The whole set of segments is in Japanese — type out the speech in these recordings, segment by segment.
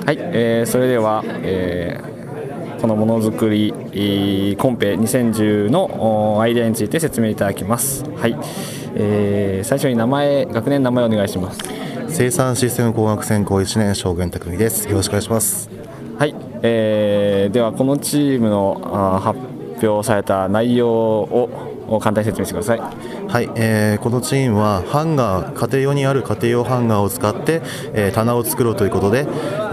はい、それでは、このものづくりコンペ2010のアイデアについて説明いただきます。はい、最初に学年名前をお願いします。 生産システム工学専攻1年正源匠です。よろしくお願いします。 はい、ではこのチームの発表された内容を簡単に説明してください。 はい、このチームはハンガー、家庭用にある家庭用ハンガーを使って、棚を作ろうということで、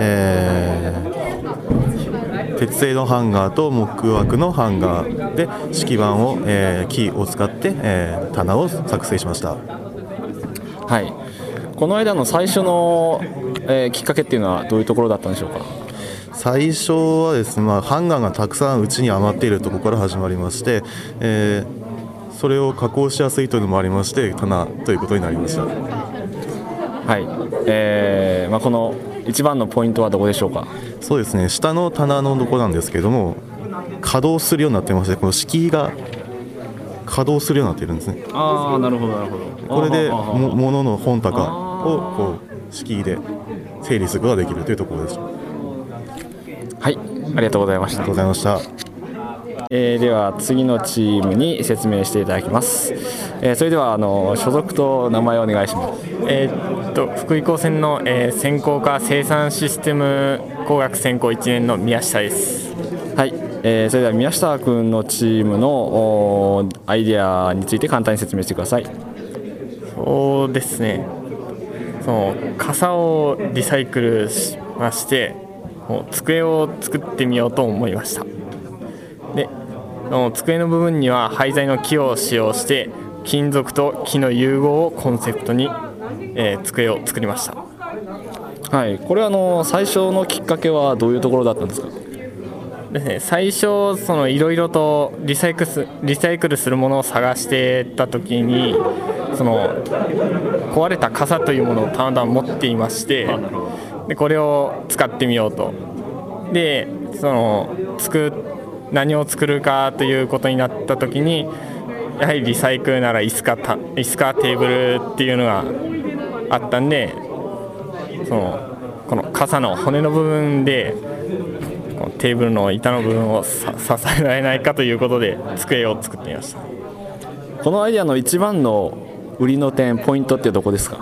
鉄製のハンガーと木枠のハンガーで敷板を、木を使って、棚を作成しました。 はい、この間の最初の、きっかけっていうのはどういうところだったんでしょうか。 最初はですね、ハンガーがたくさんうちに余っているところから始まりまして、それを加工しやすいというのもありまして棚ということになりました。 はい、この一番のポイントはどこでしょうか。 そうですね、下の棚のところなんですけども稼働するようになってまして、この敷居が稼働するようになっているんですね。 ああ、なるほどなるほど。 これで物の本高をこう敷居で整理することができるというところです。 はい、ありがとうございました。 ありがとうございました。 では次のチームに説明していただきます。それでは所属と名前をお願いします。 福井高専の、専攻科生産システム工学専攻1年の宮下です。 はい、それでは宮下君のチームのアイデアについて簡単に説明してください。 そうですね、その傘をリサイクルしまして机を作ってみようと思いました。で、机の部分には廃材の木を使用して金属と木の融合をコンセプトに、机を作りました。 はい、これは最初のきっかけはどういうところだったんですか。 ですね、最初いろいろとリサイクルするものを探してた時に壊れた傘というものをたまたま持っていまして、でこれを使ってみようと。で何を作るかということになった時にやはりリサイクルなら椅子かテーブルっていうのがあったんで、この傘の骨の部分でこのテーブルの板の部分を支えられないかということで机を作ってみました。 このアイデアの一番の売りの点、ポイントってどこですか。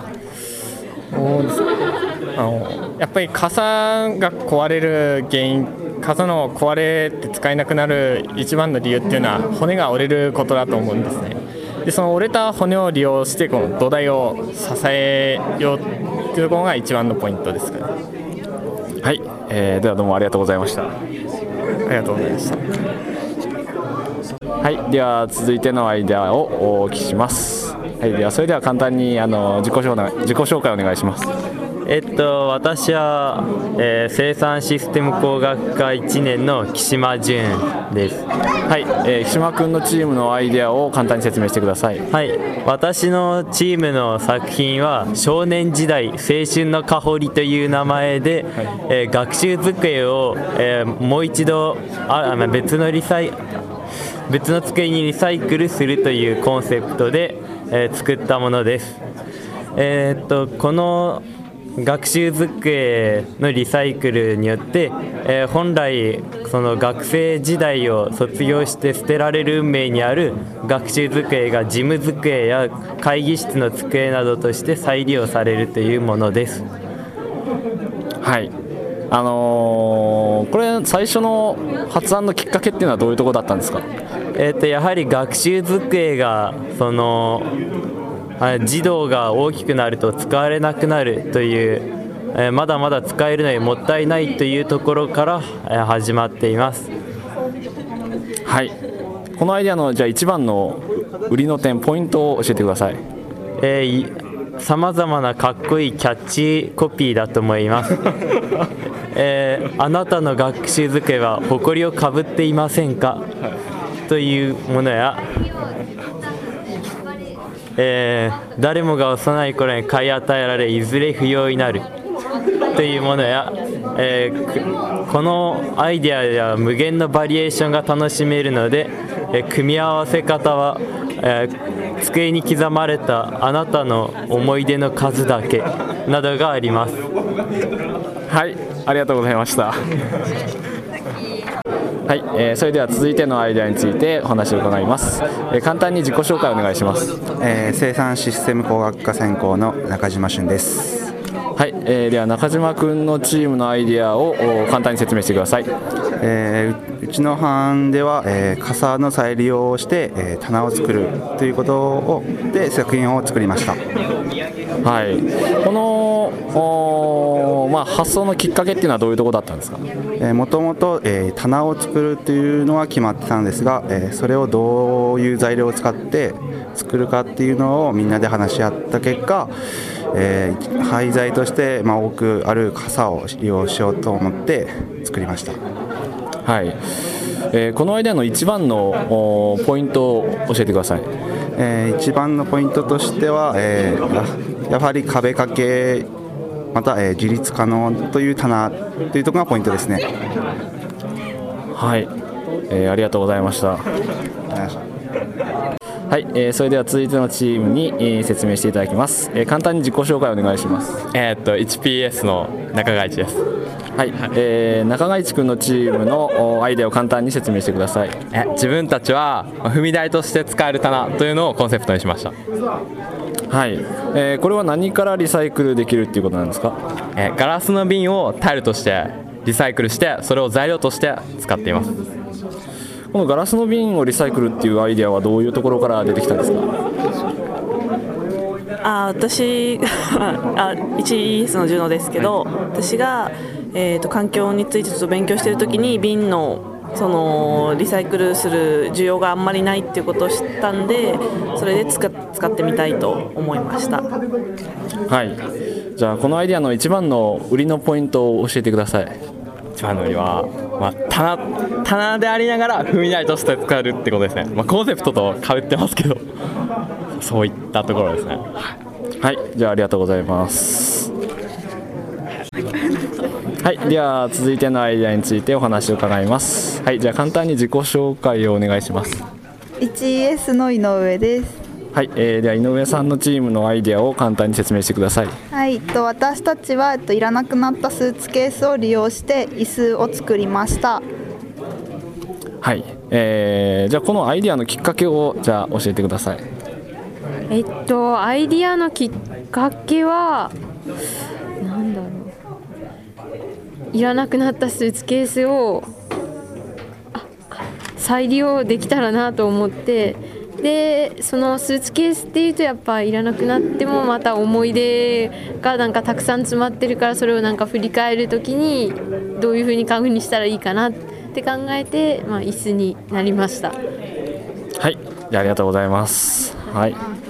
やっぱり傘が壊れる原因、傘の壊れて使えなくなる一番の理由っていうのは骨が折れることだと思うんですね。でその折れた骨を利用してこの土台を支えようっていうところが一番のポイントですかね。 はい、ではどうもありがとうございました。 ありがとうございました。 はい、では続いてのアイデアをお聞きします。はい、ではそれでは簡単に自己紹介お願いします。 私は、生産システム工学科1年の木島淳です。 はい、木島君のチームのアイデアを簡単に説明してください。 はい、私のチームの作品は少年時代青春の香りという名前で、学習机を、もう一度別の机にリサイクルするというコンセプトで、作ったものです。この学習机のリサイクルによって、本来その学生時代を卒業して捨てられる運命にある学習机が事務机や会議室の机などとして再利用されるというものです。 はい、これ最初の発案のきっかけっていうのはどういうところだったんですか。 やはり学習机が児童が大きくなると使われなくなるという、まだまだ使えるのにもったいないというところから、始まっています。 はい、このアイデアのじゃあ一番の売りの点、ポイントを教えてください。 さまざまなかっこいいキャッチコピーだと思います。あなたの学習机は埃をかぶっていませんか、というものや、誰もが幼い頃に買い与えられいずれ不要になるというものや、このアイデアでは無限のバリエーションが楽しめるので、組み合わせ方は、机に刻まれたあなたの思い出の数だけなどがあります。 はい、 ありがとうございました。はい、それでは続いてのアイデアについてお話を伺います。簡単に自己紹介をお願いします。 生産システム工学科専攻の中島俊です。 はい、では中島君のチームのアイデアを簡単に説明してください。 うちの班では、傘の再利用をして、棚を作るということで作品を作りました。 はい、この、発想のきっかけっていうのはどういうところだったんですか？ もともと棚を作るというのは決まってたんですが、それをどういう材料を使って作るかっていうのをみんなで話し合った結果、廃材として、多くある傘を利用しようと思って作りました。 はい、このアイデアの一番のポイントを教えてください。 一番のポイントとしては、やはり壁掛けまた、自立可能という棚というところがポイントですね。 はい、ありがとうございました。はい、それでは続いてのチームに、説明していただきます。簡単に自己紹介をお願いします。 1PS の中川一です。 はい、中川一君のチームのアイデアを簡単に説明してください。 自分たちは踏み台として使える棚というのをコンセプトにしました。 はい、これは何からリサイクルできるっていうことなんですか？ ガラスの瓶をタイルとしてリサイクルしてそれを材料として使っています。 このガラスの瓶をリサイクルっていうアイデアはどういうところから出てきたんですか？ 私1ES のジュノですけど、私が、環境についてちょっと勉強しているときに瓶のそのリサイクルする需要があんまりないっていうことを知ったんで、それで使ってみたいと思いました。 はい、じゃあこのアイデアの一番の売りのポイントを教えてください。 一番の売りは、棚でありながら踏み台として使えるってことですね。コンセプトと被ってますけどそういったところですね。 はい、じゃあありがとうございます。はい、では続いてのアイデアについてお話を伺います。はい、じゃあ簡単に自己紹介をお願いします。 1ES の井上です。 はい、では井上さんのチームのアイデアを簡単に説明してください。 はい、私たちは、いらなくなったスーツケースを利用して椅子を作りました。 はい、じゃあこのアイデアのきっかけをじゃあ教えてください。 アイディアのきっかけはなんだろう、いらなくなったスーツケースを再利用できたらなと思って、でそのスーツケースっていうとやっぱいらなくなってもまた思い出がなんかたくさん詰まってるから、それをなんか振り返るときにどういう風に家具にしたらいいかなって考えて、椅子になりました。 はい、じゃあありがとうございます。はい。